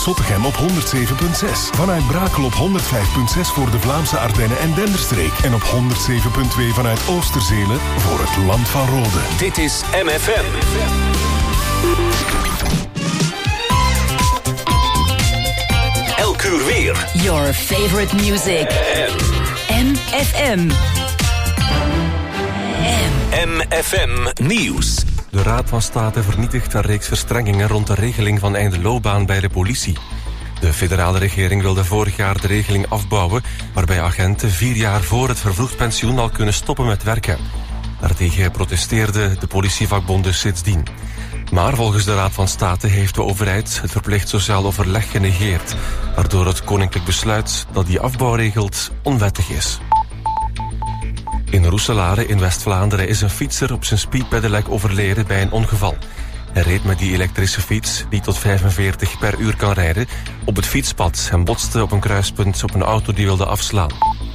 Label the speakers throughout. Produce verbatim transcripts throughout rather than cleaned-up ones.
Speaker 1: Zottegem op honderd zeven komma zes. Vanuit Brakel op honderd vijf komma zes voor de Vlaamse Ardennen en Denderstreek. En op honderd zeven komma twee vanuit Oosterzelen voor het Land van Rode.
Speaker 2: Dit is M F M. Elk uur weer.
Speaker 3: Your favorite music. M F M.
Speaker 2: M F M Nieuws.
Speaker 4: De Raad van State vernietigt een reeks verstrengingen rond de regeling van einde loopbaan bij de politie. De federale regering wilde vorig jaar de regeling afbouwen, waarbij agenten vier jaar voor het vervroegd pensioen al kunnen stoppen met werken. Daartegen protesteerden de politievakbonden sindsdien. Maar volgens de Raad van State heeft de overheid het verplicht sociaal overleg genegeerd, waardoor het koninklijk besluit dat die afbouw regelt onwettig is. In Roeselare in West-Vlaanderen is een fietser op zijn speedpedelec overleden bij een ongeval. Hij reed met die elektrische fiets, die tot vijfenveertig per uur kan rijden, op het fietspad en botste op een kruispunt op een auto die wilde afslaan.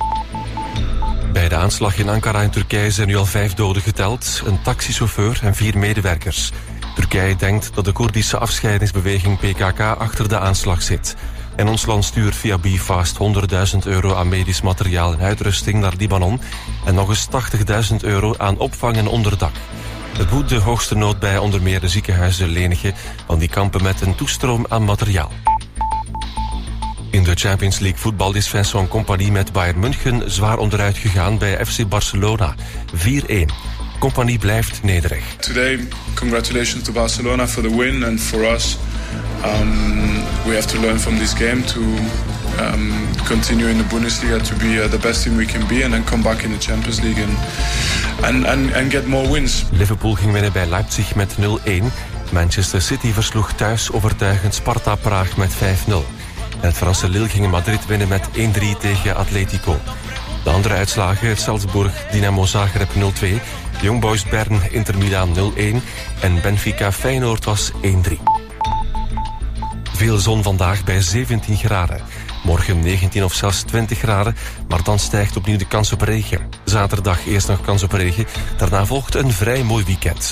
Speaker 4: Bij de aanslag in Ankara in Turkije zijn nu al vijf doden geteld, een taxichauffeur en vier medewerkers. Turkije denkt dat de Koerdische afscheidingsbeweging P K K achter de aanslag zit. En ons land stuurt via Bifast honderdduizend euro aan medisch materiaal en uitrusting naar Libanon en nog eens tachtigduizend euro aan opvang en onderdak. Het boet de hoogste nood bij onder meer de ziekenhuizen lenigen, want die kampen met een toestroom aan materiaal. In de Champions League voetbal is Vincent Kompany met Bayern München zwaar onderuit gegaan bij F C Barcelona. vier-een. Kompany blijft nederig.
Speaker 5: Today, congratulations to Barcelona for the win and for us. Um, we have to learn from this game to um, continue in the Bundesliga to be uh, the best team we can be and then come back in the Champions League and, and, and, and get more wins.
Speaker 4: Liverpool ging winnen bij Leipzig met nul-een. Manchester City versloeg thuis overtuigend Sparta Praag met vijf-nul. En het Franse Lille ging in Madrid winnen met één-drie tegen Atletico. De andere uitslagen: het Salzburg Dynamo Zagreb nul-twee, Young Boys Bern Inter Milan nul-een en Benfica Feyenoord was één-drie. Veel zon vandaag bij zeventien graden. Morgen negentien of zelfs twintig graden, maar dan stijgt opnieuw de kans op regen. Zaterdag eerst nog kans op regen, daarna volgt een vrij mooi weekend.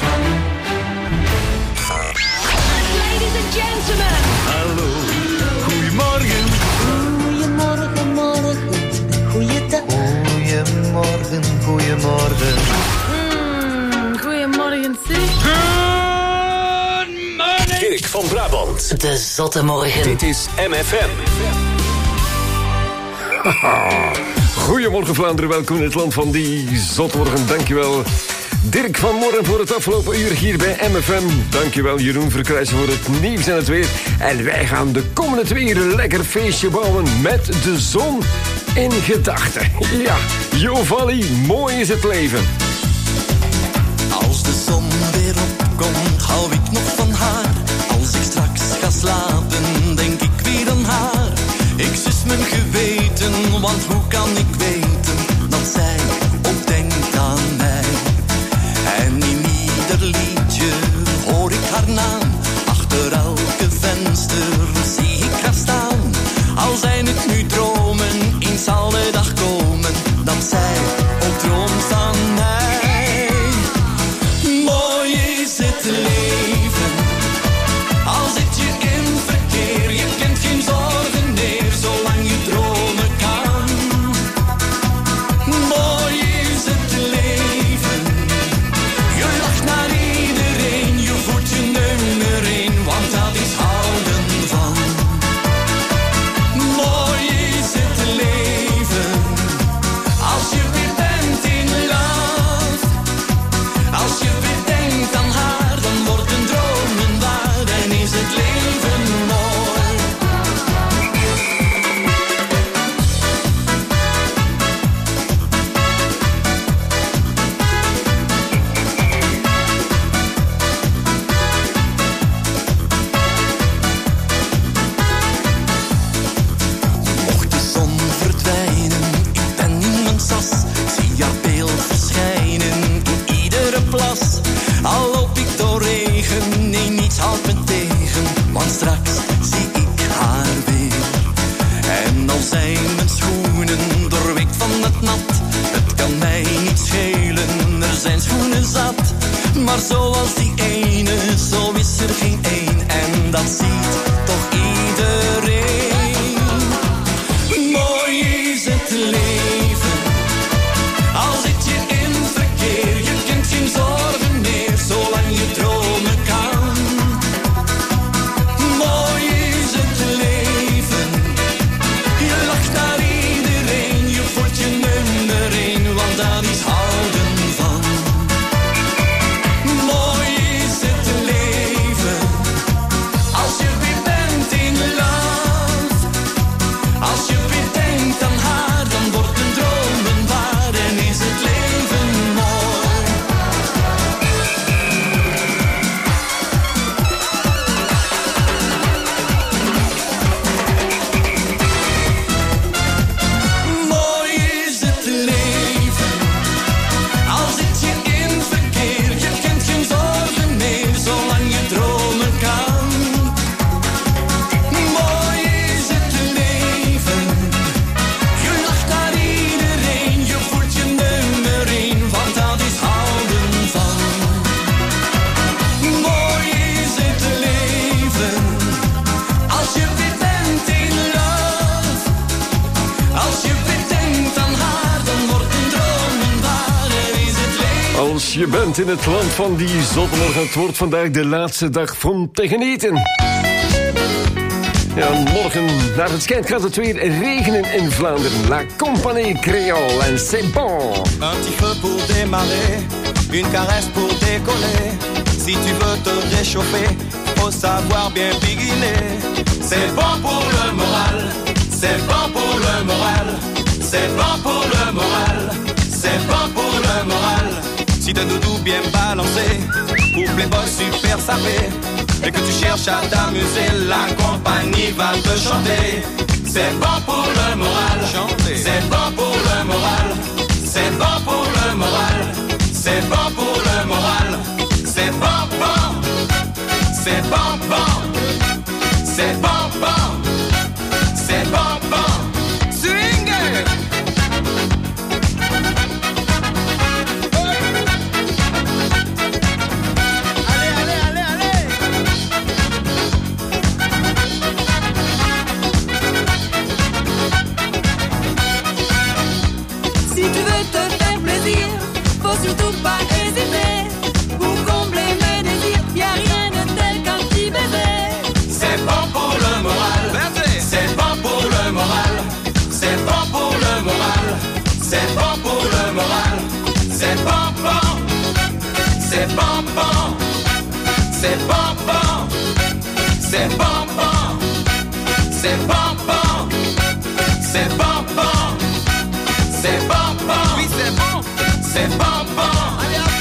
Speaker 6: Ladies and gentlemen.
Speaker 7: Hallo, goedemorgen.
Speaker 8: Goedemorgen, morgen, goeiedag.
Speaker 7: Goedemorgen, goedemorgen.
Speaker 6: Mm, goedemorgen, zeg.
Speaker 2: Dirk van Brabant.
Speaker 3: De Zotte Morgen.
Speaker 2: Dit is M F M.
Speaker 9: Goedemorgen Vlaanderen, welkom in het land van die Zotmorgen. Dankjewel Dirk van Morgen voor het afgelopen uur hier bij M F M. Dankjewel Jeroen Verkruijsen voor het nieuws en het weer. En wij gaan de komende twee uur lekker feestje bouwen met de zon in gedachten. Ja, Jo Valley, mooi is het leven.
Speaker 10: Als de zon weer opkomt, hou ik nog van haar. Als ik straks ga slapen, denk ik weer aan haar. Ik zus mijn geweten, want hoe kan ik weten dat zij ook denkt aan mij? En in ieder liedje hoor ik haar naam. Achter elke venster zie ik haar staan. Al zijn het nu dromen, eens zal de dag komen dat zij ook droomt aan mij. Mooi is het leven, al zit je in verkeer, je kent geen zorgen meer, zolang je dromen kan. Mooi is het leven, je lacht naar iedereen, je voelt je nummer één, want dat is houden van. Mooi is het leven, als je weer bent in love, als je weer denkt aan haar, dan worden dromen waar en is het leven mooi. Mocht de zon verdwijnen, ik ben in mijn sas, zie haar beeld verschijnen in iedere plas. Al loop ik door regen, nee niets houdt me tegen, want straks zie ik haar weer. En al zijn mijn schoenen doorweekt van het nat, het kan mij niet schelen, er zijn schoenen zat. Maar zoals die ene, zo is er geen één, en dat ziet toch iedereen.
Speaker 9: je bent in het land van die zotmorgen. Het wordt vandaag de laatste dag van te genieten. Ja, morgen naar het schijnt gaat het weer regenen in Vlaanderen. La Compagnie Créole en c'est bon.
Speaker 10: Un petit feu pour démarrer, une caresse pour décoller. Si tu veux te réchauffer, faut savoir bien piguiner. C'est bon pour le moral, c'est bon pour le moral. C'est bon pour le moral, c'est bon pour le moral. Si t'as doudou bien balancé, pour playboy super sapé, et que tu cherches à t'amuser, la compagnie va te chanter. C'est bon pour le moral, c'est bon pour le moral. C'est bon pour le moral, c'est bon pour le moral. C'est bon, bon, c'est bon, bon. C'est bon, bon, c'est bon, bon. Swing it!
Speaker 6: Surtout pas hésiter pour combler mes désirs. Y'a rien de tel qu'un petit bébé.
Speaker 10: C'est bon pour le moral. C'est bon pour le moral. C'est bon pour le moral. C'est bon pour le moral. C'est bon, bon. C'est bon, bon. C'est bon, bon. C'est bon, bon. C'est bon, bon. C'est bon, bon. C'est bon, bon. Oui, c'est bon. C'est bon, bon. Allez, à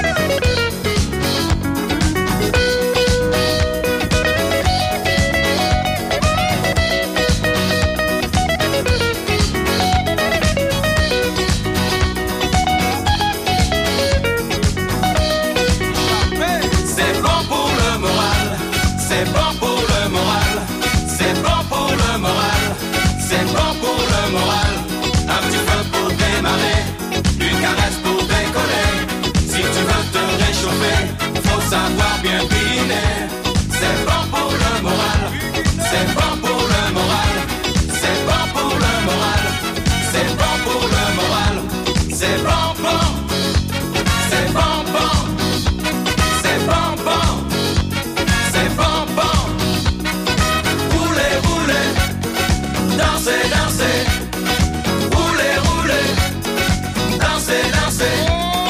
Speaker 10: c'est bon pour le moral. C'est bon pour le moral. C'est bon pour le moral. C'est bon pour le moral. Un petit peu pour démarrer. Une caresse pour décoller. Si tu veux te réchauffer, faut savoir bien piner. C'est bon pour le moral. C'est bon pour le moral. C'est bon pour le moral. C'est bon pour le moral. C'est bon, bon. C'est bon, bon. C'est bon, bon. C'est bon, bon. Roulez, roulez. Dansez, dansez. Roulez, roulez. Dansez, dansez.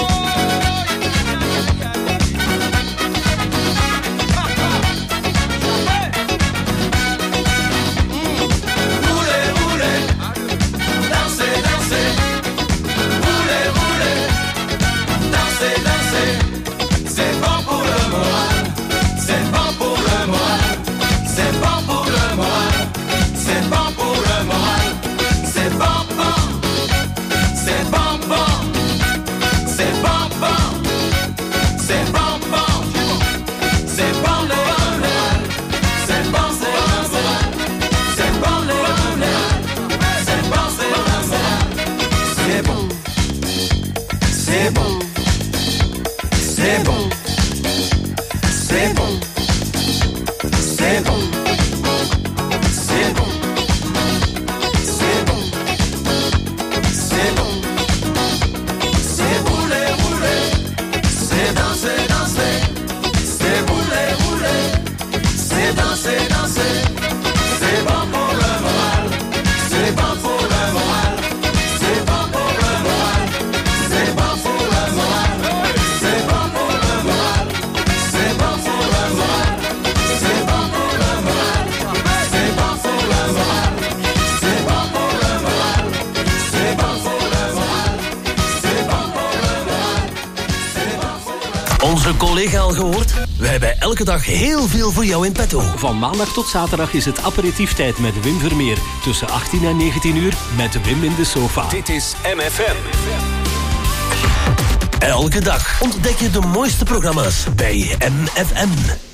Speaker 10: Roulez, roulez. Dansez, dansez. Roulez, roulez. Dansez, dansez. C'est bon pour le moral. C'est bon pour le moral. C'est bon pour le moral. C'est bon pour le moral. C'est bon, bon. C'est bon, bon. C'est bon, bon. C'est bon, bon. C'est bon, le moral. C'est bon, c'est le moral. C'est bon, le moral. C'est bon, c'est le moral. C'est bon. C'est bon. C'est bon. C'est bon. C'est bon. C'est bon. C'est bon. C'est bon. C'est rouler, rouler. C'est danser, danser. C'est rouler, rouler. C'est danser, danser. C'est bon pour le moral. C'est bon pour le moral. C'est bon pour le moral. C'est bon pour le moral. C'est bon pour le moral. C'est bon pour le moral. C'est bon pour le moral. C'est bon pour le moral. C'est bon pour le moral. C'est bon pour le moral. C'est bon pour le moral. C'est bon pour le moral.
Speaker 11: Onze collega al gehoord? We hebben elke dag heel veel voor jou in petto.
Speaker 12: Van maandag tot zaterdag is het aperitieftijd met Wim Vermeer. Tussen achttien en negentien uur met Wim in de sofa.
Speaker 2: Dit is M F M.
Speaker 11: Elke dag ontdek je de mooiste programma's bij M F M.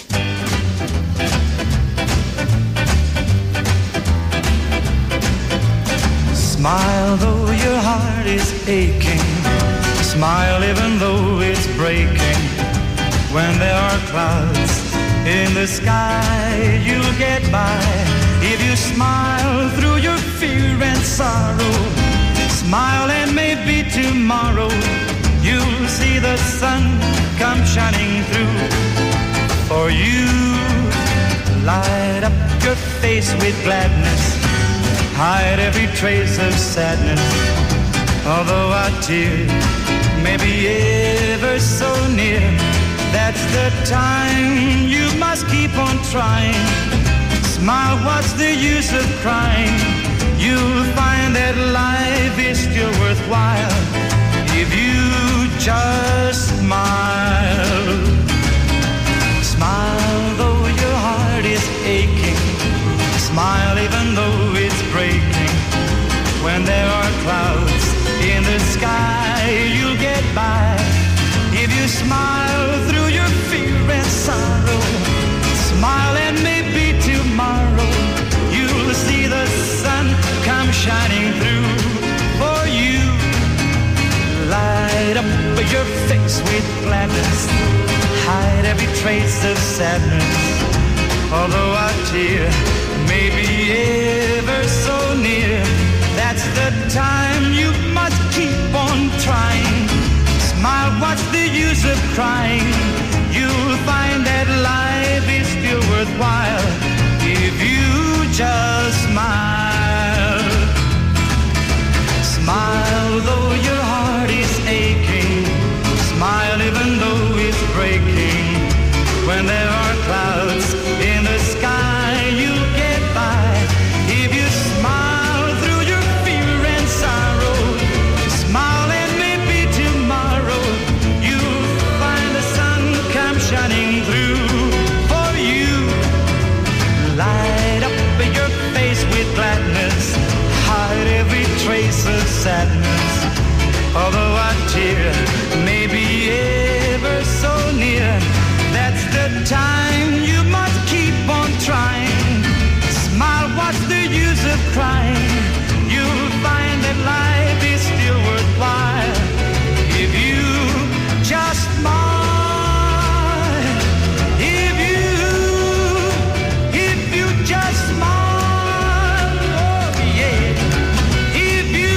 Speaker 7: Smile though your heart is aching. Smile even though it's breaking. When there are clouds in the sky, you'll get by. If you smile through your fear and sorrow, smile and maybe tomorrow you'll see the sun come shining through. For you light up your face with gladness, hide every trace of sadness. Although our tear may be ever so near, that's the time you must keep on trying. Smile, what's the use of crying? You'll find that life is still worthwhile if you just smile. Smile though your heart is aching, smile even though it's breaking. When there are clouds in the sky, you'll get by if you smile through your fear and sorrow. Smile and maybe tomorrow you'll see the sun come shining through. For you light up your face with gladness, hide every trace of sadness. Although our tear may be ever so near, that's the time you must keep on trying. Smile, what's the use of crying? You'll find that life is still worthwhile if you just smile. Smile though your heart is aching, smile even though it's breaking. When there are clouds in the sky, you'll get by if you smile through your fear and sorrow. Smile and maybe tomorrow you'll find the sun come shining through. For you light up your face with gladness, hide every trace of sadness. Although our tear may be ever so near, that's the time you must keep on trying. Smile, what's the use of crying? You'll find that life is still worthwhile if you just smile. If you, if you just smile, oh yeah. If you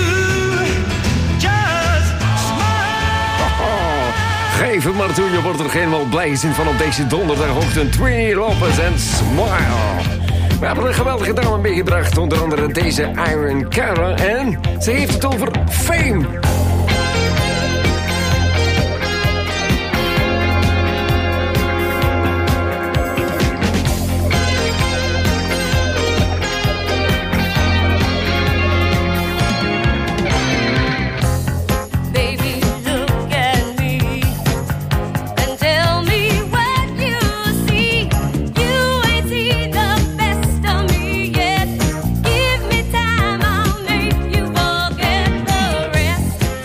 Speaker 7: just smile.
Speaker 9: Geef het maar toe, je wordt er helemaal blij zijn van op deze donderdagochtend. Twinnie Lopez en Smile. We hebben een geweldige dame meegebracht, onder andere deze Iron Cara. En ze heeft het over fame.
Speaker 6: Give me time, I'll make you forget the rest.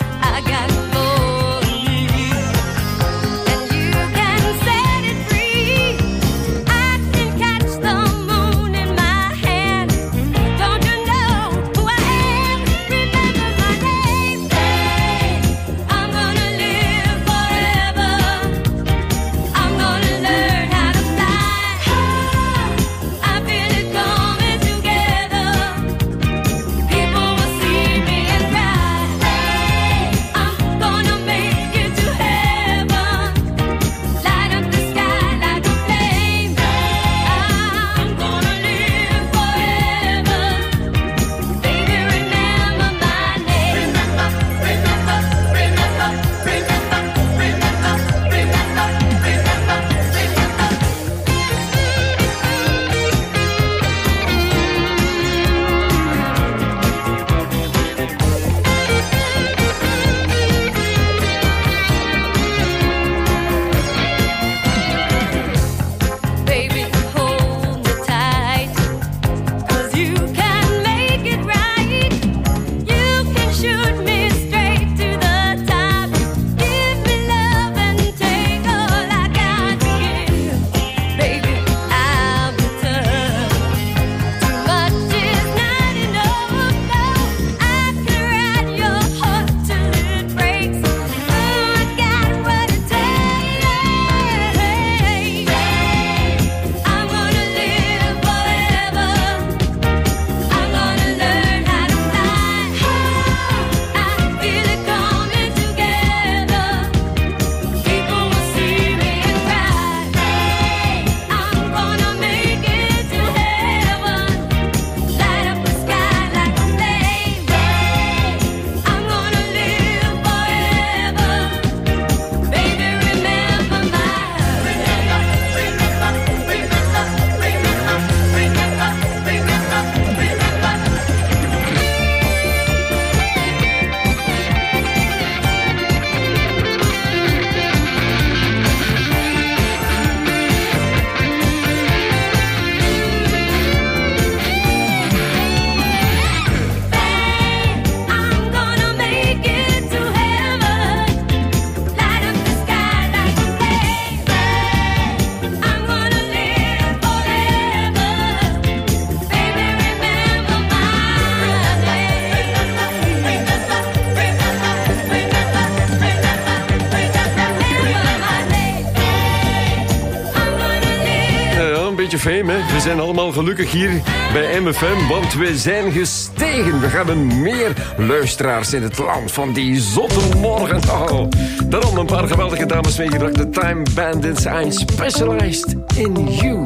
Speaker 9: beetje fame, hè. We zijn allemaal gelukkig hier bij M F M, want we zijn gestegen. We hebben meer luisteraars in het land van die zotte morgen. Oh, daarom een paar geweldige dames meegebracht. De Time Bandits, I'm specialized in you.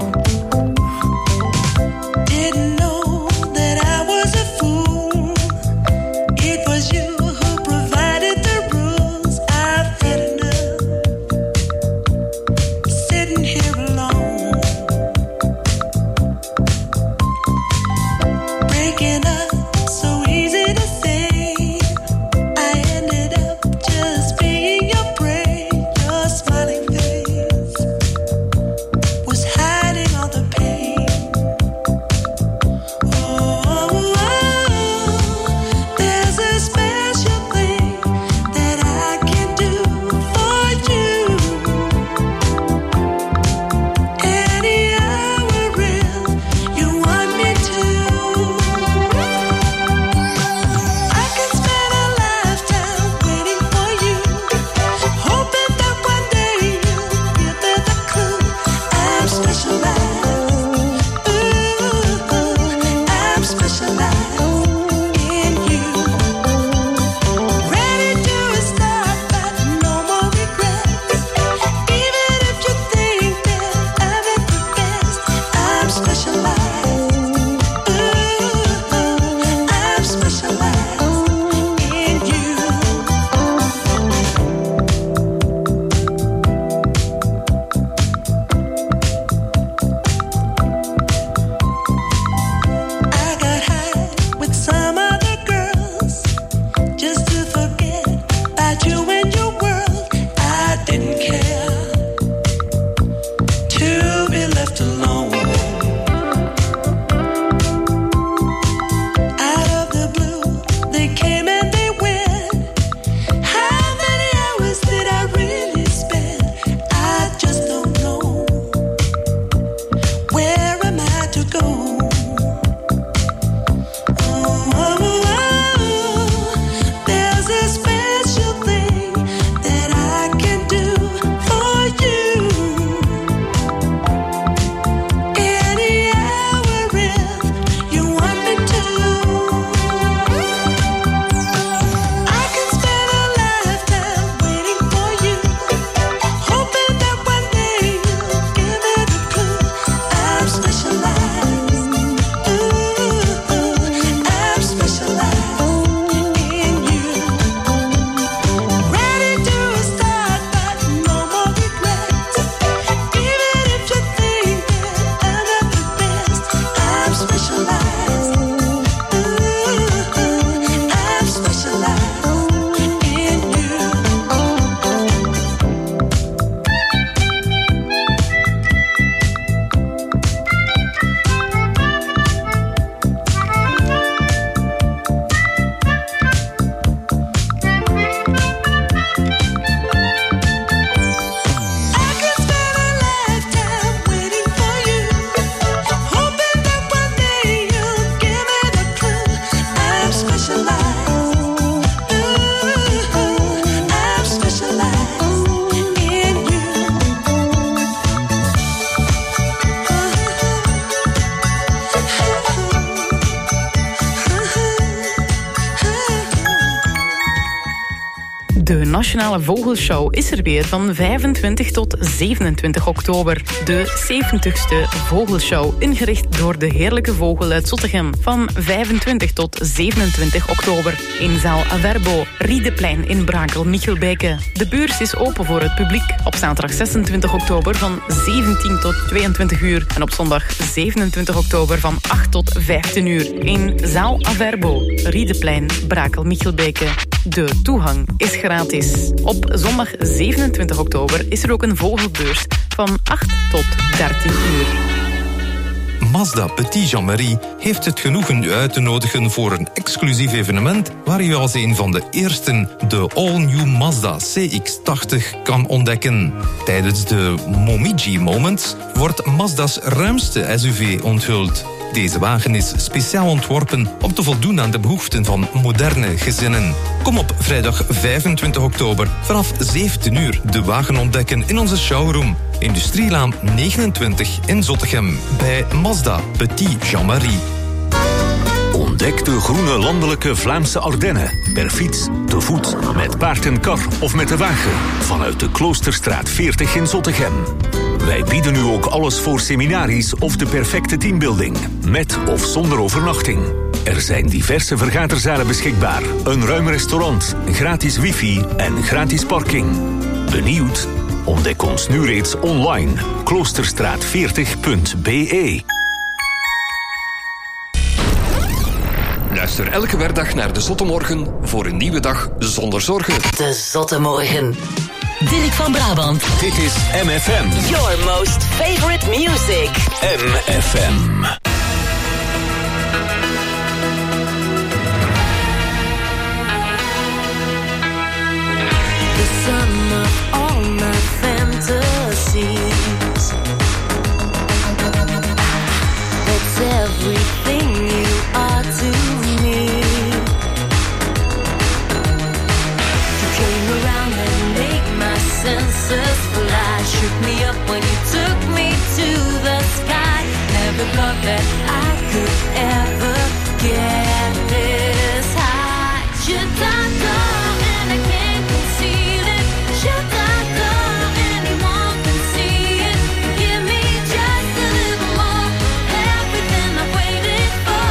Speaker 13: Didn't know that I was a fool. It was you who provided the rules. I've had enough sitting here alone, breaking up so easy to say. I ended up just being your prey. Your smiling face was hiding all the pain.
Speaker 14: De Nationale Vogelshow is er weer van vijfentwintig tot zevenentwintig oktober. De zeventigste Vogelshow, ingericht door de Heerlijke Vogel uit Zottegem. Van vijfentwintig tot zevenentwintig oktober in zaal Averbo, Riedeplein in Brakel-Michelbeke. De beurs is open voor het publiek. Op zaterdag zesentwintig oktober van zeventien tot tweeëntwintig uur. En op zondag zevenentwintig oktober van acht tot vijftien uur. In zaal Averbo, Riedeplein, Brakel-Michelbeke. De toegang is gratis. Op zondag zevenentwintig oktober is er ook een vogelbeurs van acht tot dertien uur.
Speaker 15: Mazda Petit Jean-Marie heeft het genoegen u uit te nodigen voor een exclusief evenement waar u als een van de eersten de all-new Mazda C X tachtig kan ontdekken. Tijdens de Momiji Moments wordt Mazda's ruimste S U V onthuld. Deze wagen is speciaal ontworpen om te voldoen aan de behoeften van moderne gezinnen. Kom op vrijdag vijfentwintig oktober vanaf zeventien uur de wagen ontdekken in onze showroom. Industrielaan negenentwintig in Zottegem bij Mazda Petit Jean-Marie.
Speaker 2: Ontdek de groene landelijke Vlaamse Ardennen. Per fiets, te voet, met paard en kar of met de wagen. Vanuit de Kloosterstraat veertig in Zottegem. Wij bieden u ook alles voor seminaries of de perfecte teambuilding. Met of zonder overnachting. Er zijn diverse vergaderzalen beschikbaar. Een ruim restaurant, gratis wifi en gratis parking. Benieuwd? Ontdek ons nu reeds online. kloosterstraat veertig punt b e.
Speaker 16: Luister elke werkdag naar de Zotte Morgen voor een nieuwe dag zonder zorgen.
Speaker 3: De Zotte Morgen. Dirk van Brabant.
Speaker 2: Dit is M F M.
Speaker 3: Your most favorite music.
Speaker 2: M F M.
Speaker 8: The sum of all my fantasies. That's everything you are to me. You came around and made my senses fly. Shook me up when you took me to the sky. Never thought that I could ever get this high. Should I go and I can't conceal it? Should I go? Anyone can see it. Give me just a little more. Everything I've waited for.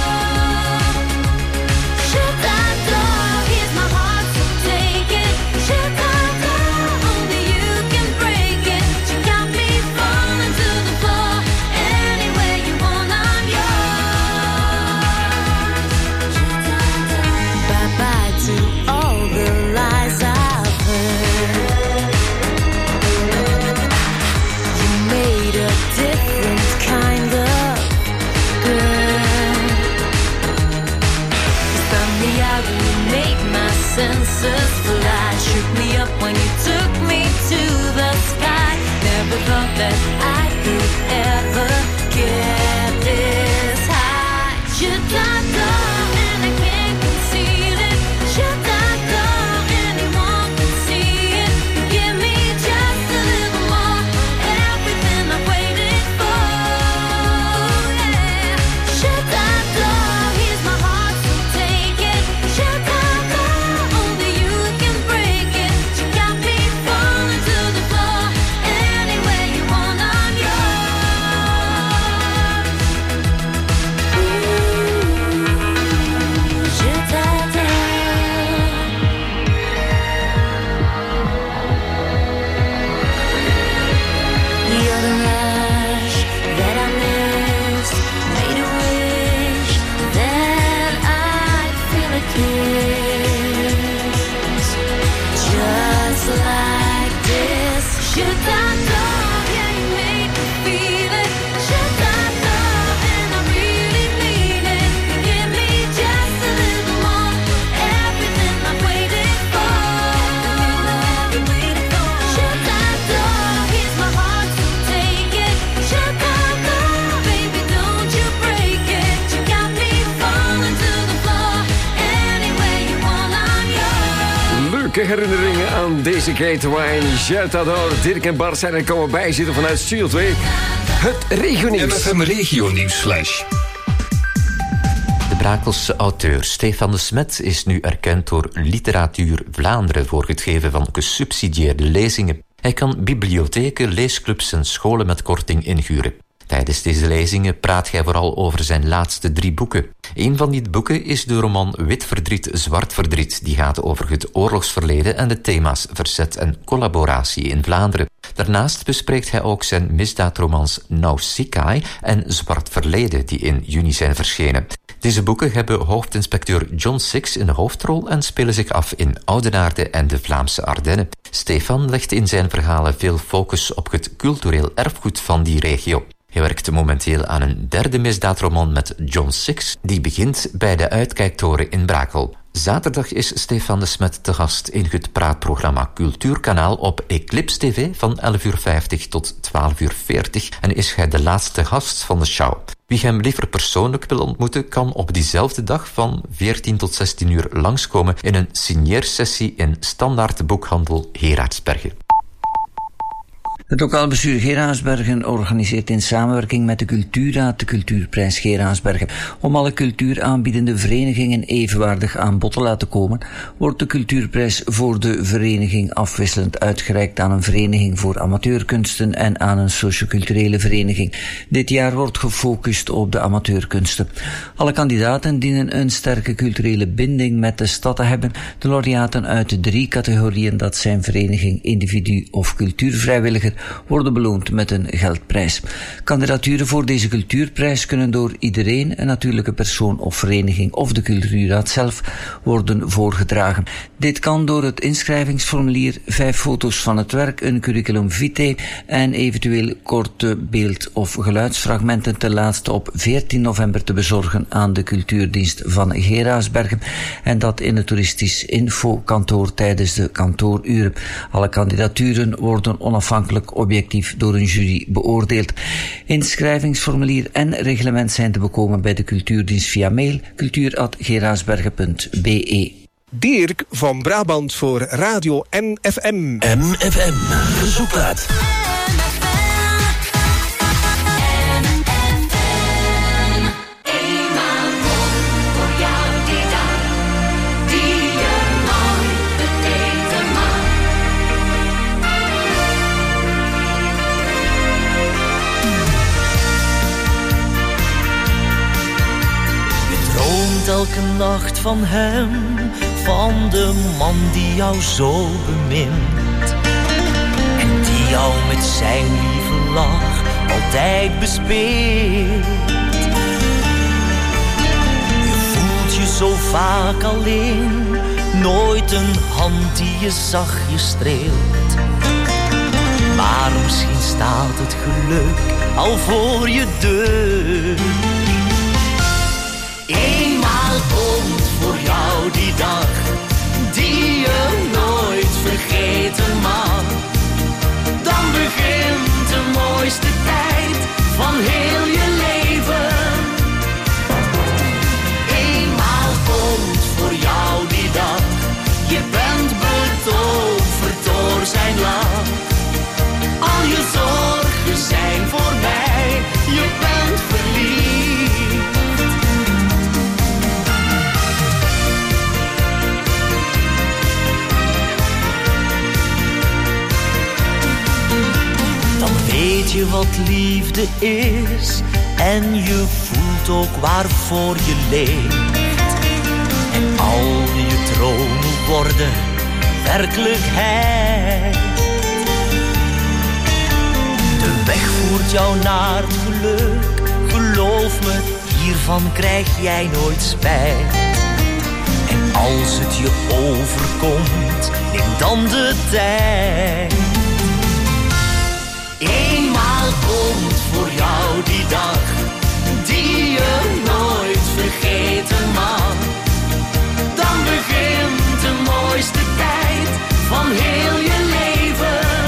Speaker 8: Should I go? Here's my heart, so take it. Should I go? Only you can break it. You got me falling to the floor. Anywhere you want, I'm yours. Bye bye to all the lies I've heard. You made a different kind of girl. You spun me out and you made my senses fly. Shook me up when you took me to the sky. Never thought that I could ever get this high. Should I go and I can't conceal it? Should I go? Anyone can see it. Give me just a little more. Everything I've waited for. Yeah. Should I go? Here's my heart, so take it. Should I go? Only you can break it. You got me falling to the floor. Anywhere you want, I'm yours. Should I go? You're the rush that I missed. Made a wish that I'd feel a kiss. Just like this. Should I go? Yeah, you made me feel it. Should I go? And I really mean it. Give me just a little more. Everything I've waited for. Should I go? Here's my heart, so take it. Should I go? Baby, don't you break it. You got me falling to the floor. Anywhere you want, I'm yours.
Speaker 9: Leuke herinneringen aan deze Kate Wine. Jetador, Dirk en Bart zijn er komen bijzitten vanuit Studio twee. Het regionieuws.
Speaker 16: M F M Regionieuwsflash.
Speaker 17: De Brakelse auteur Stefan de Smet is nu erkend door Literatuur Vlaanderen voor het geven van gesubsidieerde lezingen. Hij kan bibliotheken, leesclubs en scholen met korting inhuren. Tijdens deze lezingen praat hij vooral over zijn laatste drie boeken. Een van die boeken is de roman Wit verdriet, zwart verdriet. Die gaat over het oorlogsverleden en de thema's verzet en collaboratie in Vlaanderen. Daarnaast bespreekt hij ook zijn misdaadromans Nausicaa en Zwart Verleden, die in juni zijn verschenen. Deze boeken hebben hoofdinspecteur John Six in de hoofdrol en spelen zich af in Oudenaarde en de Vlaamse Ardennen. Stefan legt in zijn verhalen veel focus op het cultureel erfgoed van die regio. Hij werkt momenteel aan een derde misdaadroman met John Six, die begint bij de Uitkijktoren in Brakel. Zaterdag is Stefan de Smet te gast in het praatprogramma Cultuurkanaal op Eclipse T V van elf uur vijftig tot twaalf uur veertig en is hij de laatste gast van de show. Wie hem liever persoonlijk wil ontmoeten, kan op diezelfde dag van veertien tot zestien uur langskomen in een signeersessie in Standaard Boekhandel Geraardsbergen.
Speaker 18: Het lokaal bestuur Geraardsbergen organiseert in samenwerking met de Cultuurraad de Cultuurprijs Geraardsbergen. Om alle cultuuraanbiedende verenigingen evenwaardig aan bod te laten komen, wordt de Cultuurprijs voor de vereniging afwisselend uitgereikt aan een vereniging voor amateurkunsten en aan een socioculturele vereniging. Dit jaar wordt gefocust op de amateurkunsten. Alle kandidaten dienen een sterke culturele binding met de stad te hebben. De laureaten uit de drie categorieën, dat zijn vereniging, individu of cultuurvrijwilliger, worden beloond met een geldprijs. Kandidaturen voor deze cultuurprijs kunnen door iedereen, een natuurlijke persoon of vereniging of de cultuurraad zelf, worden voorgedragen. Dit kan door het inschrijvingsformulier, vijf foto's van het werk, een curriculum vitae en eventueel korte beeld- of geluidsfragmenten ten laatste op veertien november te bezorgen aan de cultuurdienst van Geraardsbergen en dat in het toeristisch infokantoor tijdens de kantooruren. Alle kandidaturen worden onafhankelijk objectief door een jury beoordeeld. Inschrijvingsformulier en reglement zijn te bekomen bij de cultuurdienst via mail cultuur apenstaartje geraardsbergen punt b e.
Speaker 19: Dirk van Brabant voor Radio M F M.
Speaker 11: M F M, Zoeplaat.
Speaker 20: Elke nacht van hem, van de man die jou zo bemint en die jou met zijn lieve lach altijd bespeelt. Je voelt je zo vaak alleen, nooit een hand die je zachtjes streelt. Maar misschien staat het geluk al voor je deur. Eenmaal komt voor jou die dag, die je nooit vergeten mag. Dan begint de mooiste tijd van heel je leven. Eenmaal komt voor jou die dag, je bent betoverd door zijn lach. Al je zorgen zijn voorbij, je bent verliefd. Weet je wat liefde is en je voelt ook waarvoor je leeft. En al je dromen worden werkelijkheid. De weg voert jou naar het geluk, geloof me, hiervan krijg jij nooit spijt. En als het je overkomt, neem dan de tijd. Eenmaal komt voor jou die dag, die je nooit vergeten mag. Dan begint de mooiste tijd van heel je leven.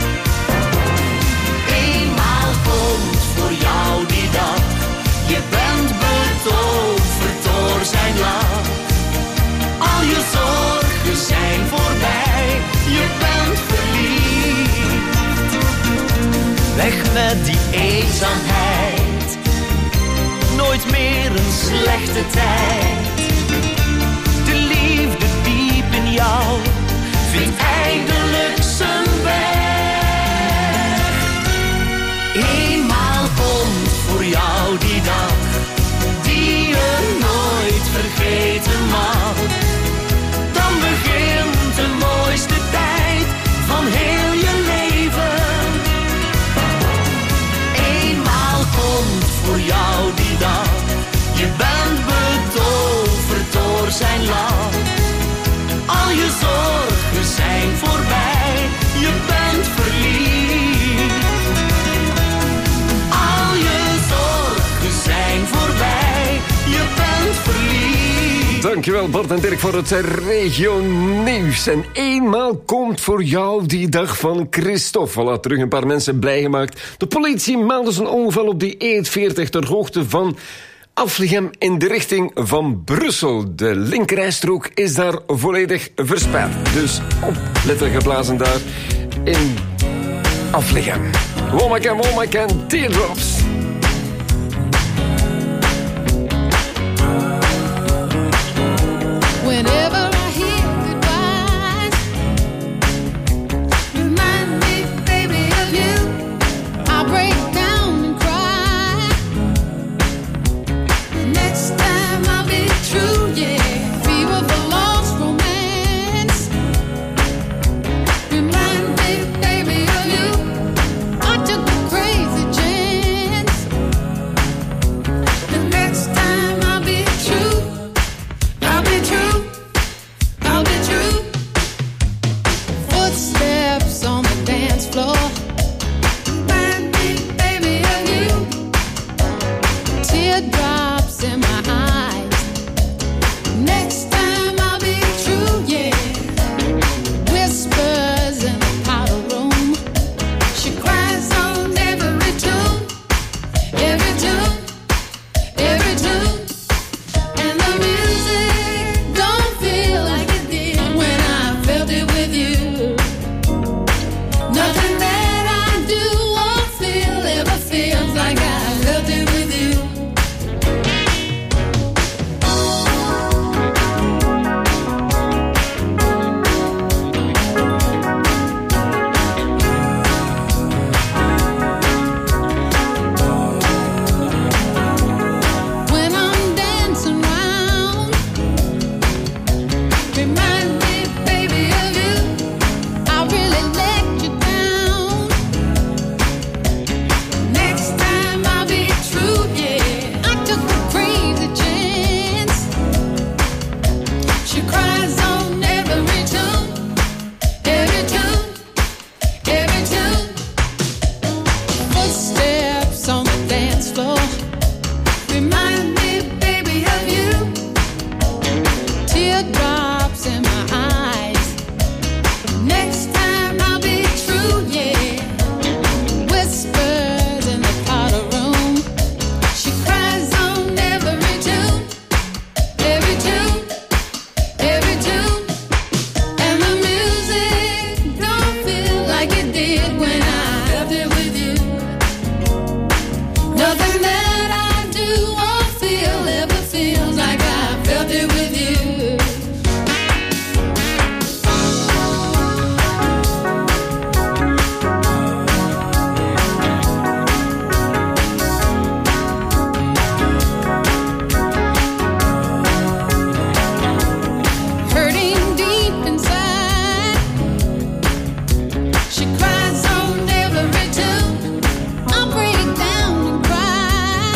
Speaker 20: Eenmaal komt voor jou die dag, je bent betoverd door zijn lach. Al je zorgen zijn voorbij, je bent verliefd. Weg met die eenzaamheid, nooit meer een slechte tijd. De liefde diep in jou vindt eindelijk zijn weg. Eenmaal komt voor jou die dag, die je nooit vergeten mag. Dan begint de mooiste tijd van heel je leven. Komt voor jou die dag, je bent betoverd door zijn lach. Al je zorgen zijn voorbij, je bent verliefd. Al je zorgen zijn voorbij, je bent verliefd.
Speaker 9: Dankjewel Bart en Dirk voor het regio-nieuws. En eenmaal komt voor jou die dag van Christophe. Voilà, terug een paar mensen blij gemaakt. De politie meldde zijn ongeval op die E veertig ter hoogte van Aflichem in de richting van Brussel. De linkerrijstrook is daar volledig versperd. Dus opletten geblazen daar in Aflichem. Womack en Womack en Teardrops.
Speaker 6: Whenever I hear goodbyes, remind me, baby, of you. I'll break down and cry. Next time I'll be true, yeah. Fever for lost romance. Remind me, baby, of you. I took a crazy chance. The next time I'll be true, I'll be true. I'll be true. Footsteps on the dance floor. Remind me, baby, of you. Teardrops in my eyes. Next time I'll be true, yeah. Whispers in the powder room. She cries on every tune, every tune, every tune. And the music don't feel like it did when I felt it with you. Nothing that I do or feel ever feels like I felt it with you. When I'm dancing round, remind me, baby, of you. I really let you down. Next time I'll be true, yeah. I took a crazy chance. She cries on every tune, every tune, every tune. Footsteps on the dance floor. Remind me, baby, of you. Teardrops in my eyes. Next time I'll be true, yeah. Whispers in the powder room. She cries on every tune, every tune, every tune. And the music don't feel like it did when I felt it with you. Nothing that I do or feel ever feels like I felt it with you. Hurting deep inside. She cries on every tune. I break down and cry.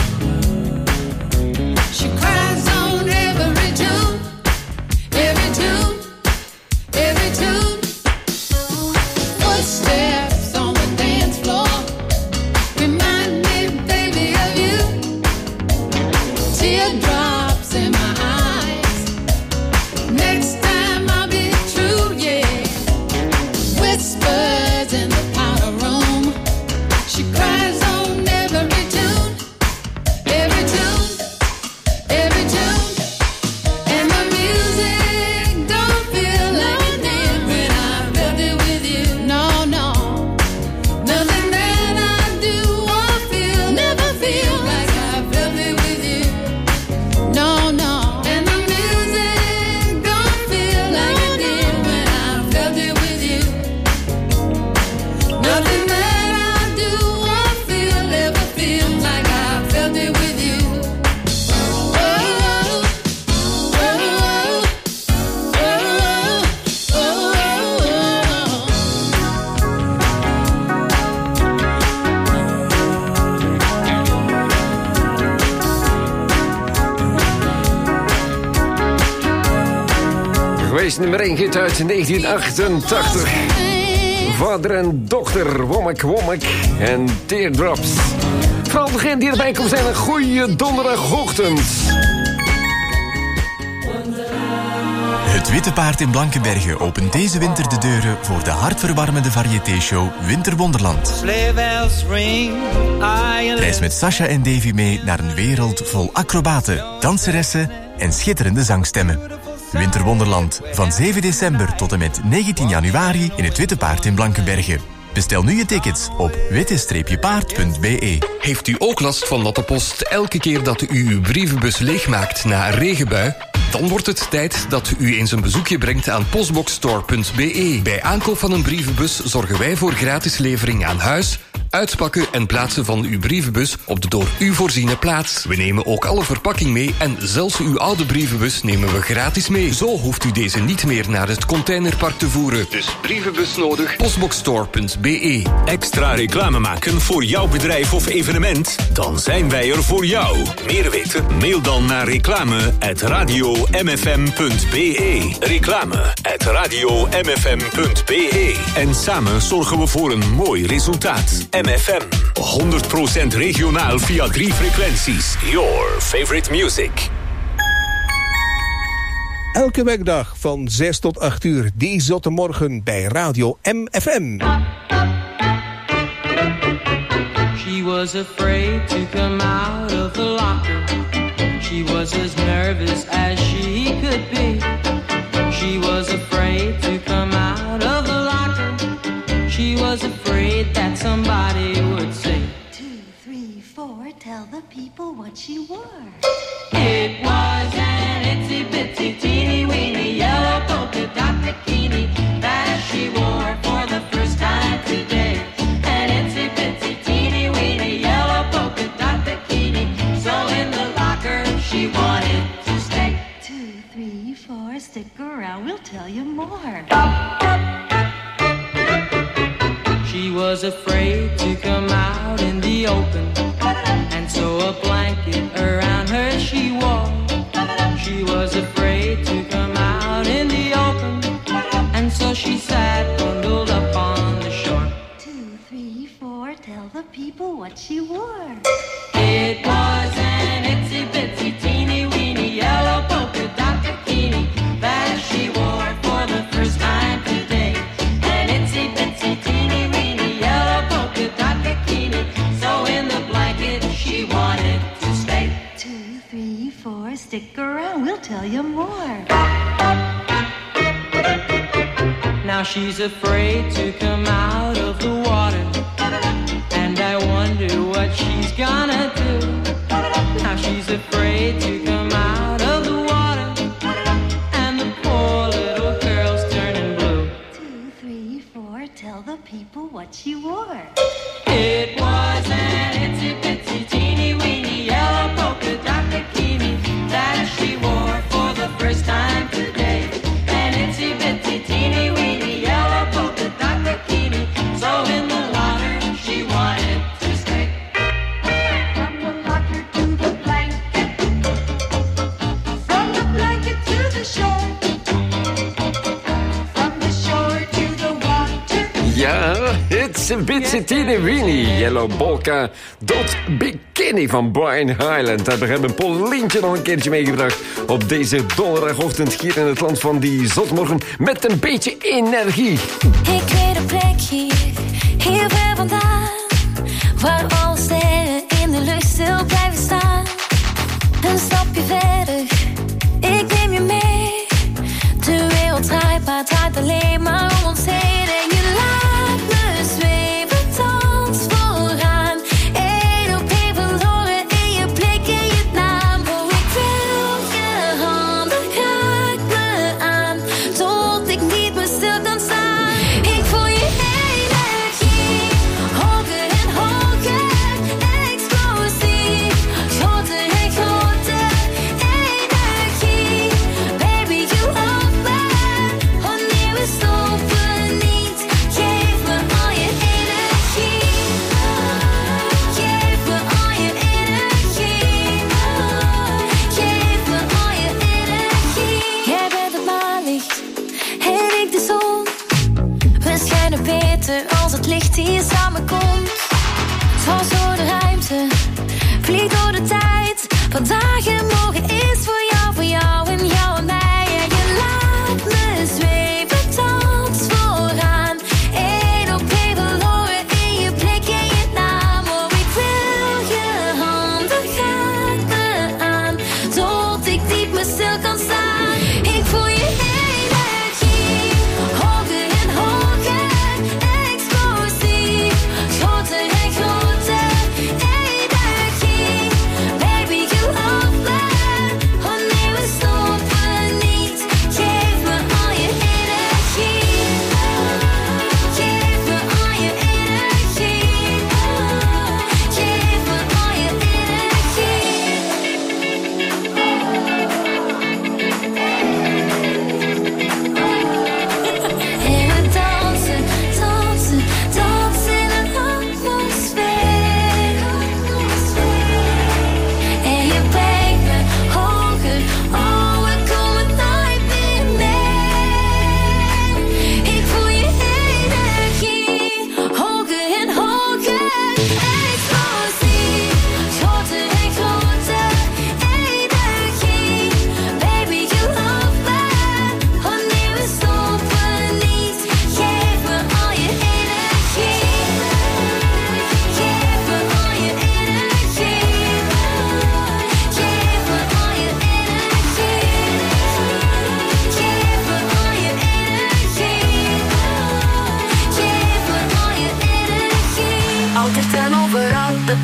Speaker 6: She cries on every tune, every tune, every tune. Footsteps on the dance floor. Remind me, baby, of you. Teardrops in my eyes. Next time I'll be true, yeah. Whispers in the powder room. She cries on every tune, every tune, every tune. And the music don't feel like it did when I felt it with you. No, no. Nothing that I do or feel never feel like I felt it with you. No, no. And the music don't feel like it did when I felt it with you. Nothing that I do or feel ever feels like I felt it with you. Oh, oh, oh, oh, oh, oh, oh.
Speaker 9: Geweest nummer één hit uit negentien achtentachtig. Vader en dochter, Womack Womack en Teardrops. Vooral degene die erbij komt zijn een goede donderdagochtend.
Speaker 6: When the
Speaker 21: Het Witte Paard in Blankenberge opent deze winter de deuren voor de hartverwarmende variété-show Winterwonderland. Reis met Sasha en Davy mee naar een wereld vol acrobaten, danseressen en schitterende zangstemmen. Winterwonderland van zeven december tot en met negentien januari in het Witte Paard in Blankenberge. Bestel nu je tickets op witte paard punt b e.
Speaker 16: Heeft u ook last van natte post elke keer dat u uw brievenbus leegmaakt na een regenbui? Dan wordt het tijd dat u eens een bezoekje brengt aan postboxstore punt b e. Bij aankoop van een brievenbus zorgen wij voor gratis levering aan huis, uitpakken en plaatsen van uw brievenbus op de door u voorziene plaats. We nemen ook alle verpakking mee en zelfs uw oude brievenbus nemen we gratis mee. Zo hoeft u deze niet meer naar het containerpark te voeren. Dus brievenbus nodig, postboxstore punt b e.
Speaker 2: Extra reclame maken voor jouw bedrijf of evenement? Dan zijn wij er voor jou. Meer weten? Mail dan naar reclame at radio m f m punt b e. Reclame at radio m f m punt b e. En samen zorgen we voor een mooi resultaat. M F M, honderd procent regionaal via drie frequenties. Your favorite music.
Speaker 19: Elke werkdag van zes tot acht uur, die zotte morgen bij Radio M F M.
Speaker 22: She was afraid to come out of the locker. She was as nervous as she could be. She was afraid to come out of the locker. She was afraid that somebody would say,
Speaker 23: Two, three, four, tell the people what she wore.
Speaker 22: it was an itsy bitsy teeny weeny yellow polka dot bikini that she wore for the first time today. An itsy bitsy teeny weeny yellow polka dot bikini. So in the locker she wanted to stay.
Speaker 23: Two, three, four, stick around, we'll tell you more.
Speaker 22: She was afraid to come out in the open, and so a blanket around her she wore. She was afraid to come out in the open, and so she sat bundled up on the shore.
Speaker 23: Two, three, four, tell the people what she wore.
Speaker 22: It was an itsy bitsy teeny weeny yellow polka dot bikini that she wore for the first time today. An itsy bitsy teeny weeny yellow polka dot bikini. So in the blanket she wanted to stay.
Speaker 23: Two, three, four, stick around, we'll tell you more.
Speaker 22: Now she's afraid to come out of the water, and I wonder what she's gonna do. Now she's afraid to come out of the water, and the poor little girl's turning blue.
Speaker 23: Two, three, four, tell the people what she wore.
Speaker 22: It was an itsy bitsy teeny weeny yellow polka dot bikini that she wore for the first time today. An itsy bitsy teeny weeny yellow polka dot bikini. So in the water she wanted to stay.
Speaker 23: From the locker to the blanket, from the blanket to the shore, from the shore to the water.
Speaker 9: Ja, it's a bitsy teeny weeny yellow polka dot bikini van Brian Hyland. Daar hebben Paulientje nog een keertje meegebracht op deze donderdagochtend hier in het land van die zotmorgen met een beetje energie.
Speaker 8: Ik weet een plek hier, hier ver vandaan, waar alle sterren in de lucht stil blijven staan. Een stapje verder, ik neem je mee. De wereld draait, maar het draait alleen maar om ons heen. En je laat me zweven, dans vooraan. Eén op één verloren in je blik en je naam. Oh, ik wil je handen, raak me aan, tot ik niet meer stil kan staan. Ik voel je energie, hoger en hoger, explosief, groter en groter.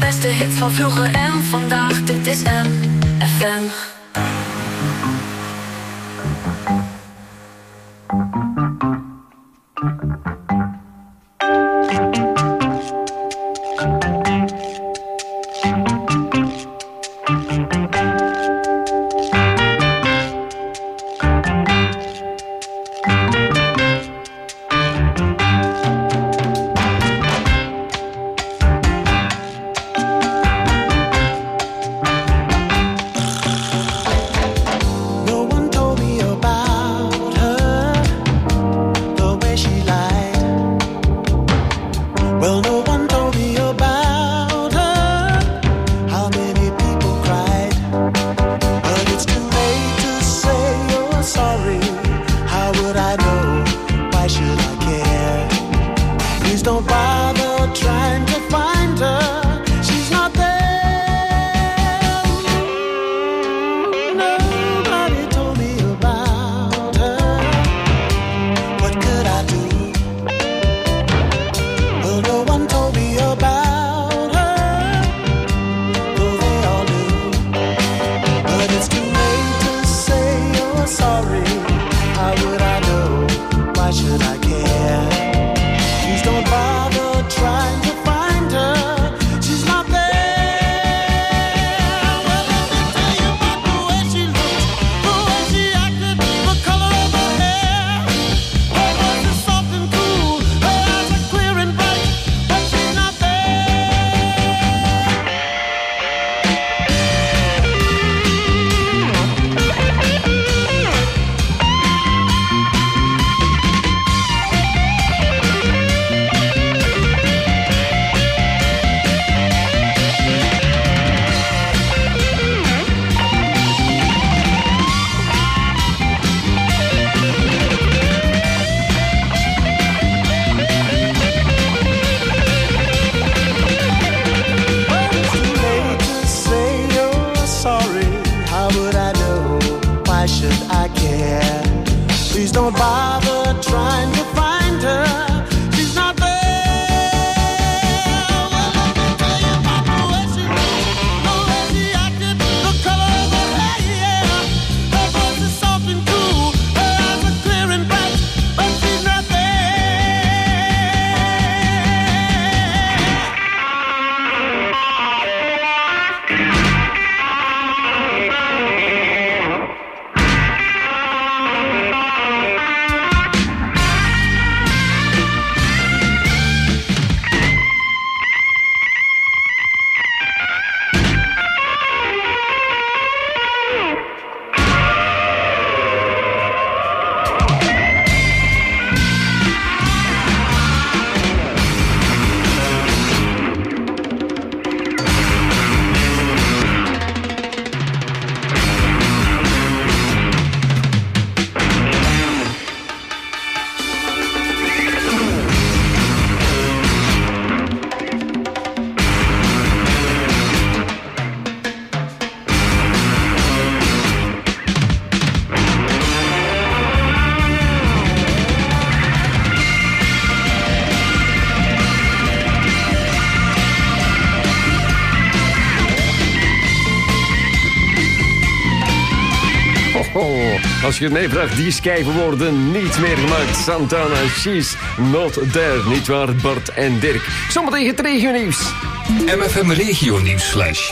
Speaker 8: beste hits van vroeger en vandaag. Dit is M F M.
Speaker 9: Als je het mij vraagt, die schijven worden niet meer gemaakt. Santana, she's not there. Niet waar, Bart en Dirk. Zometeen het regionieuws.
Speaker 16: M F M regionieuwsflash.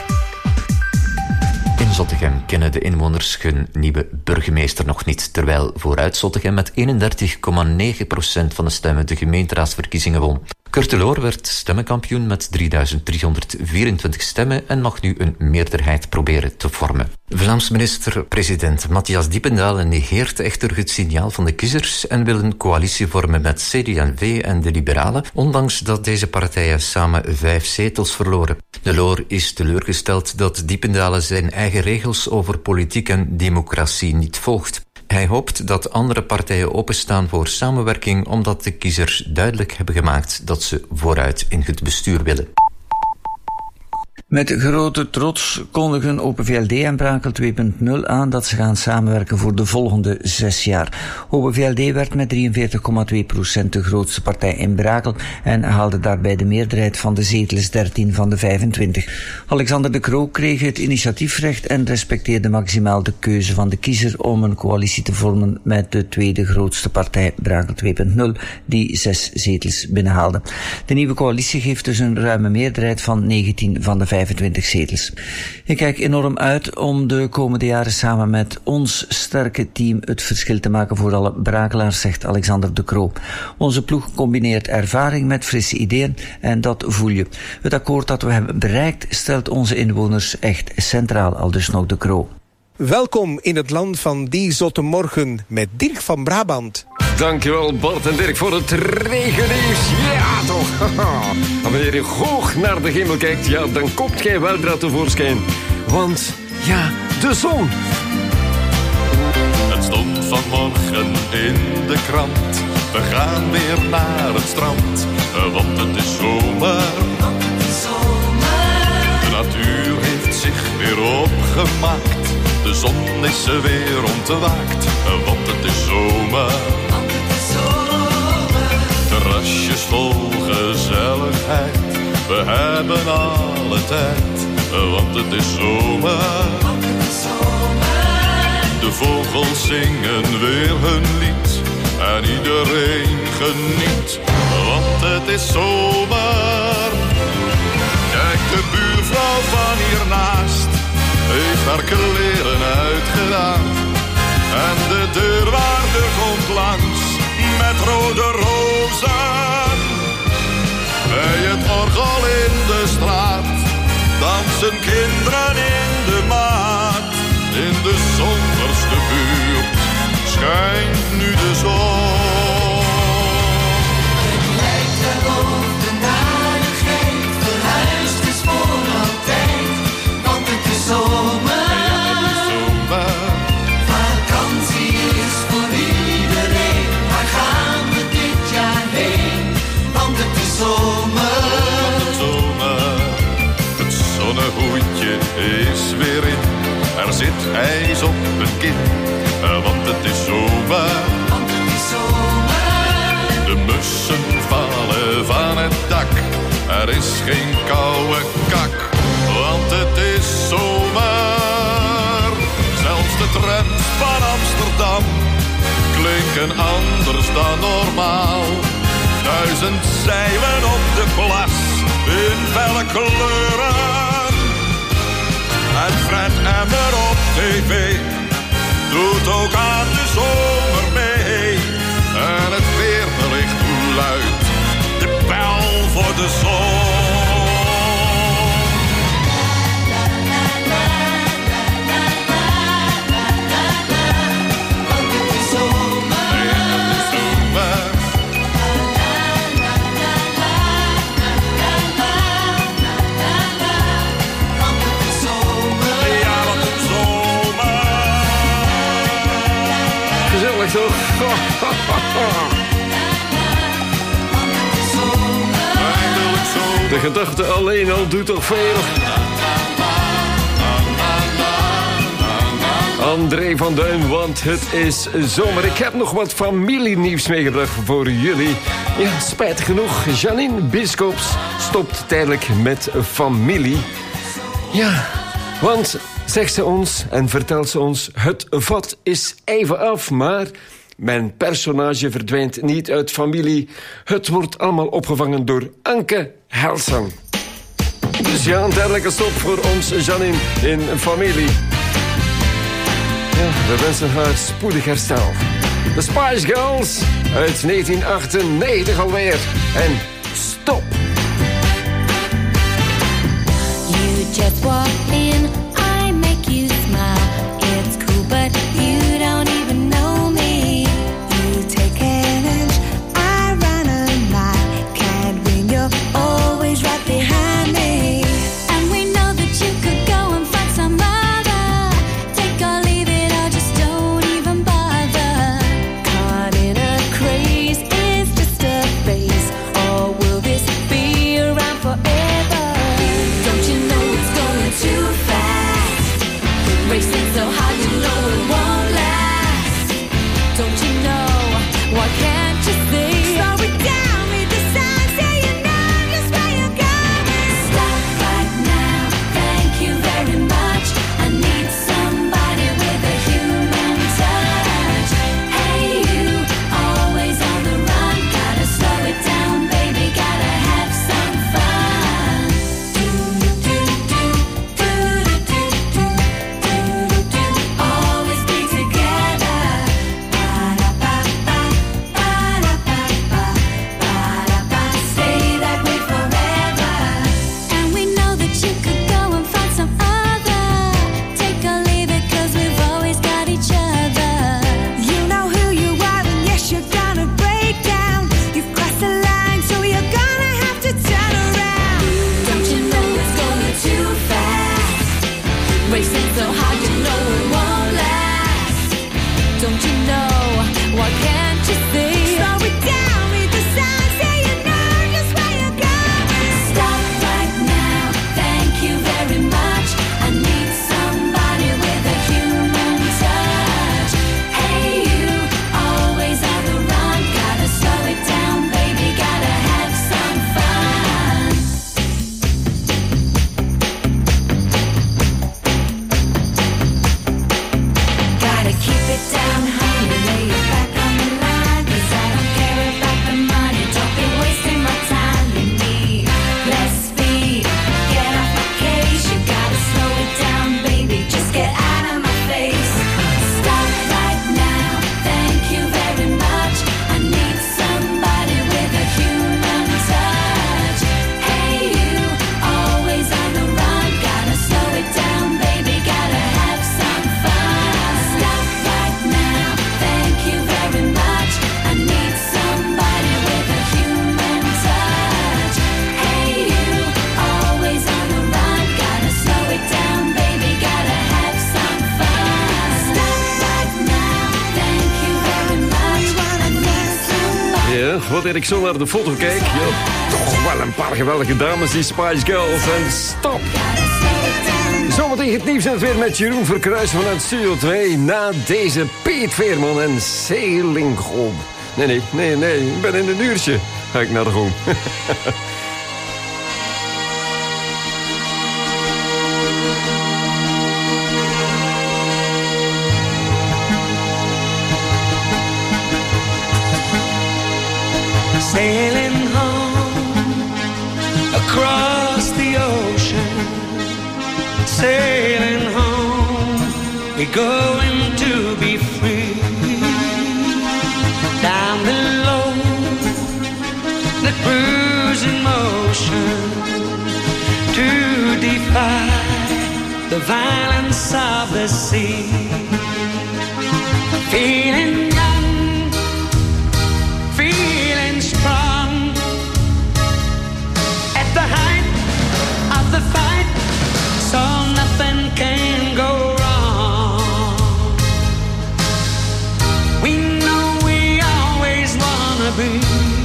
Speaker 17: In Zottegem kennen de inwoners hun nieuwe burgemeester nog niet, terwijl vooruit Zottegem met eenendertig komma negen procent van de stemmen de gemeenteraadsverkiezingen won. Kurt de Loor werd stemmenkampioen met drieduizend driehonderdvierentwintig stemmen en mag nu een meerderheid proberen te vormen. Vlaams minister-president Matthias Diependalen negeert echter het signaal van de kiezers en wil een coalitie vormen met C D en V en de Liberalen, ondanks dat deze partijen samen vijf zetels verloren. De Loor is teleurgesteld dat Diependalen zijn eigen regels over politiek en democratie niet volgt. Hij hoopt dat andere partijen openstaan voor samenwerking, omdat de kiezers duidelijk hebben gemaakt dat ze vooruit in het bestuur willen.
Speaker 18: Met grote trots kondigen Open V L D en Brakel twee punt nul aan dat ze gaan samenwerken voor de volgende zes jaar. Open V L D werd met drieënveertig komma twee procent de grootste partij in Brakel en haalde daarbij de meerderheid van de zetels, dertien van de vijfentwintig. Alexander De Croo kreeg het initiatiefrecht en respecteerde maximaal de keuze van de kiezer om een coalitie te vormen met de tweede grootste partij, Brakel twee punt nul, die zes zetels binnenhaalde. De nieuwe coalitie geeft dus een ruime meerderheid van negentien van de vijfentwintig zetels. Ik kijk enorm uit om de komende jaren samen met ons sterke team het verschil te maken voor alle Brakelaars, zegt Alexander De Croo. Onze ploeg combineert ervaring met frisse ideeën en dat voel je. Het akkoord dat we hebben bereikt stelt onze inwoners echt centraal, aldus nog De Croo.
Speaker 19: Welkom in het land van die zotte morgen met Dirk van Brabant.
Speaker 9: Dankjewel Bart en Dirk voor het regennieuws. Ja toch. En wanneer je hoog naar de hemel kijkt, ja, dan komt gij weldra tevoorschijn. Want ja, de zon.
Speaker 1: Het stond vanmorgen in de krant. We gaan weer naar het strand, want het is zomer. De natuur heeft zich weer opgemaakt. De zon is er weer ontwaakt, want het is zomer. Terrasjes vol gezelligheid, we hebben alle tijd, want het is zomer. De vogels zingen weer hun lied en iedereen geniet, want het is zomer. Kijk, de buurvrouw van hiernaast heeft haar kleren uitgedaan en de deurwaarder komt langs met rode rozen. Bij het orgel in de straat dansen kinderen in de maat. In de zonderste buurt schijnt nu de zon.
Speaker 22: Het lijkt erop de narigheid verhuisd is voor altijd, want het is zomer. Vakantie is voor iedereen, waar gaan we dit jaar heen? Want het is zomer.
Speaker 1: Zomer, het zonnehoedje is weer in. Er zit ijs op het kin, want het is zomer.
Speaker 22: Want het is zomer.
Speaker 1: De mussen vallen van het dak, er is geen koude kak, want het is zomer. Zelfs de trams van Amsterdam klinken anders dan normaal. Duizend zeilen op de plas in felle kleuren. En Fred Emmer op tv doet ook aan de zomer mee. En het weerbericht luidt de bel voor de zon.
Speaker 22: Want het is zomer.
Speaker 1: Ja, het is zomer.
Speaker 22: Want het is zomer.
Speaker 1: Ja, wat een zomer.
Speaker 9: Gezellig toch?
Speaker 1: Eindelijk zo.
Speaker 9: De gedachte alleen al doet toch veel. André van Duin, want het is zomer. Ik heb nog wat familienieuws meegebracht voor jullie. Ja, spijtig genoeg, Janine Biscops stopt tijdelijk met familie. Ja, want, zegt ze ons en vertelt ze ons, het vat is even af, maar mijn personage verdwijnt niet uit familie. Het wordt allemaal opgevangen door Anke Helsang. Dus ja, een tijdelijke stop voor ons Janine in familie. Ja, we wensen haar spoedig herstel. De Spice Girls uit negentien achtennegentig alweer. En stop!
Speaker 8: You just walk in, I make you smile. It's cool, but you don't even know me. You take an inch, I run a mile. Can't win, you're always right behind me. And we know that you could go and find some other. Take or leave it, or just don't even bother. Caught in a craze, is just a phase. Or will this be around forever? Don't you know it's
Speaker 9: wanneer ik zo naar de foto kijk. Ja, toch wel een paar geweldige dames, die Spice Girls. En stop! Zometeen het nieuws en het weer met Jeroen Verkruijs vanuit Studio twee. Na deze Piet Veerman en Sailing Home. Nee, nee, nee, nee. Ik ben in een uurtje. Ga ik naar de home.
Speaker 4: Sailing home across the ocean, sailing home, we're going to be free. Down below, the cruising motion, to defy the violence of the sea. Feeling young, feeling strong, at the height of the fight, so nothing can go wrong. We know we always wanna be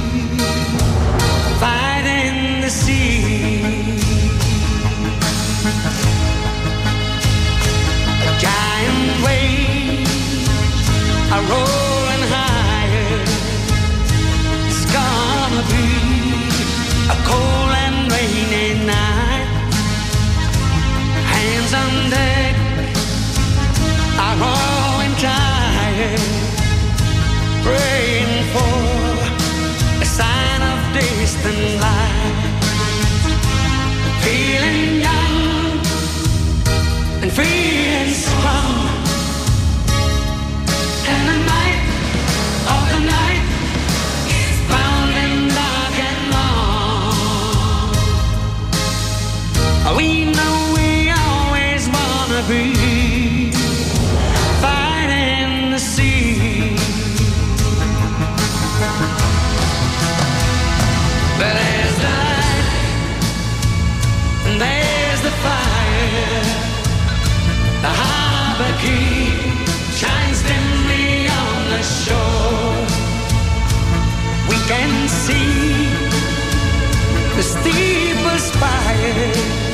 Speaker 4: fighting the sea. A giant wave are rolling higher. It's gonna be a cold and rainy night. Hands on deck are rolling tired, praying for a sign of distant light. Feeling young and feeling strong, and the night of the night is bound and dark and long. We know we always wanna be fighting the sea. But there's the light and there's the fire. The harbor key shines dimly on the shore. We can see the steeple spire